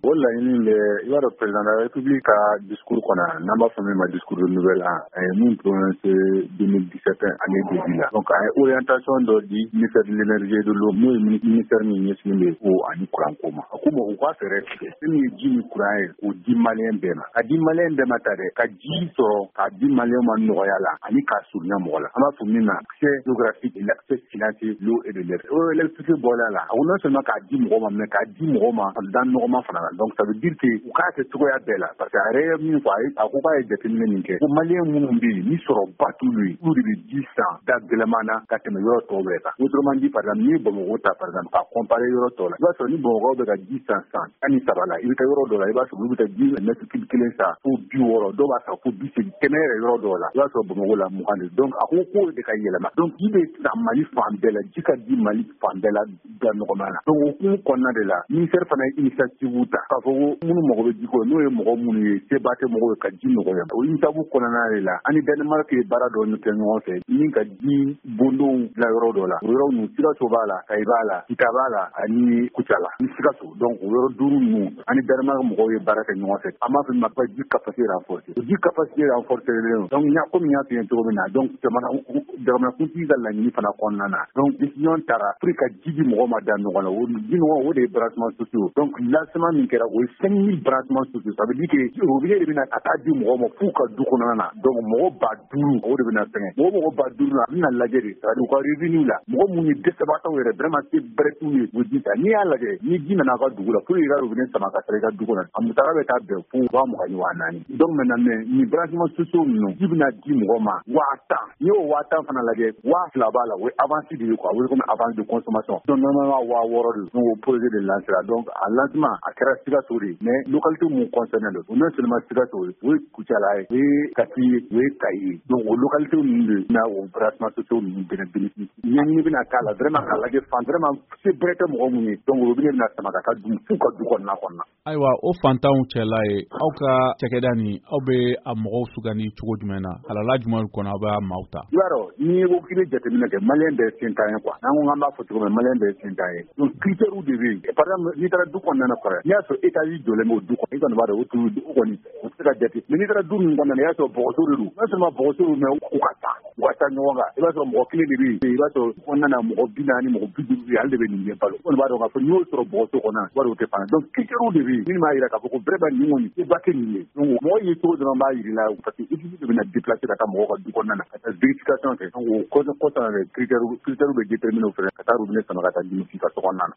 O laɲini bɛ i b'a dɔn président de la République ka discours kɔnɔ n'an b'a fɔ min ma discours de nouvelle an a ye mun prononcé 2017 année début la donc a ye orientation dɔ di ministère de l'énergie et de l'eau n'o ye ministère min ɲɛsinnen bɛ o ani courant ko ma a ko bon u ka fɛɛrɛ tigɛ min ye ji ni courant ye k'o di malien bɛɛ ma ka di malien bɛɛ ma ta dɛ ka ji sɔrɔ k'a di malien ma nɔgɔya la ani k'a surunya mɔgɔ la an b'a fɔ min ma accès géographique et l'accès financier l'eau et de l'air o électricité bɔla la a ko non seulement k'a di mɔgɔ ma mais k'a di mɔgɔ ma dan nɔgɔma fana la donc ça veut dire que u k'a kɛ cogoya bɛɛ la parce que a yɛrɛ ye min fɔ a ko k'a ye jateminɛ min kɛ ko malien minnu bɛ yen ni sɔrɔ ba t'olu ye olu de bɛ ji san da gɛlɛman na ka tɛmɛ yɔrɔ tɔw bɛɛ kan autrement dit par exemple n'i ye Bamakɔ ta par exemple k'a comparer yɔrɔ tɔw la i b'a sɔrɔ ni Bamakɔ bɛ ka ji san ani saba la i bɛ taa yɔrɔ dɔ la i b'a sɔrɔ olu bɛ taa ji mètre cube kelen san fo 60 dɔw b'a san fo 80 kɛmɛ yɛrɛ yɔrɔ dɔw la i b'a sɔrɔ Bamakɔ la 20 de donc a ko k'o de ka yɛlɛma donc ji bɛ san Mali fan bɛɛ la ji ka di Mali fan bɛɛ la da nɔgɔma na donc o hukumu kɔnɔna de la ministère fana ye initiative ta k'a fɔ ko minnu mago bɛ ji ko n'o ye mɔgɔ minnu ye seba tɛ mɔgɔw ye ka ji nɔgɔya o initiative kɔnɔna de la ani Danemark ye baara dɔ kɛ ɲɔgɔn fɛ min ka ji bondonw bila yɔrɔ dɔ la o yɔrɔ ninnu Sikaso b'a la Kayi b'a la Kita b'a la ani Kucala ni Sikaso donc o yɔrɔ 5 ninnu ani Danemark mɔgɔw ye baara kɛ ɲɔgɔn fɛ an b'a fɔ min ma ko ji capacité renforcée o ji capacité renforcée donc komi n y'a f'i ye cogo min na donc jamanakuntigi ka laɲini fana kɔnɔna na donc décision taara pour ka ji di mɔgɔ ma da ɲɔgɔn na o ji nɔgɔ o de ye branchement sociaux donc lancement min kɛra o ye 5000 branchements sociaux ça veut dire que robinet de bɛna ka taa di mɔgɔ ma f'u ka du kɔnɔna na donc mɔgɔ 5000 o de bɛna fɛngɛ mɔgɔ 5000 la a bɛna lajɛ de c'est-à-dire u ka revenu la mɔgɔ mun ye dɛsɛbaatɔw yɛrɛ vraiment se bɛrɛ t'u ye o ji ta n'i y'a lajɛ ni ji nana a ka dugu la pour i ka robinet sama ka sara i ka du kɔnɔ a musaka bɛ taa bɛn fo 20,000 donc maintenant ni branchements sociaux ninnu ji bɛna di mɔgɔ ma 10,000 n'i y'o 10,000 fana lajɛ 2,000 b'a la o ye avance de ye quoi o ye comme avance de consommation donc normalement 6,000 de donc o projet de lancera donc a lancement a kɛra Sikaso de mais localité mun concerné don non seulement Sikaso o ye Kucala ye o ye Kati ye o ye Kayi ye donc o localité ninnu de na o branchements sociaux ninnu bɛna bénéfice ɲɛɲini bɛna k'a la vraiment k'a lajɛ fan vraiment se bɛrɛ tɛ mɔgɔ mun ye donc robinet bɛna sama ka taa f'u ka du kɔnɔna kɔnɔna ayiwa o fantanw cɛla ye aw ka cɛkɛda nin aw bɛ a mɔgɔw sugandi cogo jumɛn na halala jumɛn kɔnɔ aw b'a maaw ta i b'a dɔn n'i ko k'i bɛ jateminɛ kɛ malien bɛɛ ye sentan ye quoi n'an ko k'an b'a fɔ cogo min malien bɛɛ ye sentan ye donc critères de bɛ yen par exemple n'i taara du kɔnɔna kɔrɔ n'i y'a sɔrɔ étage jɔlen bɛ o du kɔnɔ i kɔni b'a dɔn o kɔni o tɛ se ka jate mais n'i taara du ninnu kɔnɔna i y'a sɔrɔ bɔgɔso de don non seulement bɔgɔso don mais u ka taa ɲɔgɔn kan i b'a sɔrɔ mɔgɔ kelen de bɛ yen i b'a sɔrɔ kɔnɔna mɔgɔ 40 mɔgɔ 50 ale de bɛ nin ɲɛ balo i kɔni b'a dɔn k'a fɔ n'i y'o sɔrɔ bɔgɔso kɔnɔ i b'a dɔn o tɛ fana donc critères de bɛ yen min b'a jira k'a fɔ ko vraiment nin kɔni i ba kɛ nin ye donc mɔgɔ ye cogo dɔrɔn b'a jira i la parce que équipe de bɛna déplacer ka taa mɔgɔw ka du kɔnɔna na ka taa vérification kɛ donc o kɔsɔn critères bɛ déterminer o fɛ ka taa robinet sama ka taa limite ka so kɔnɔna na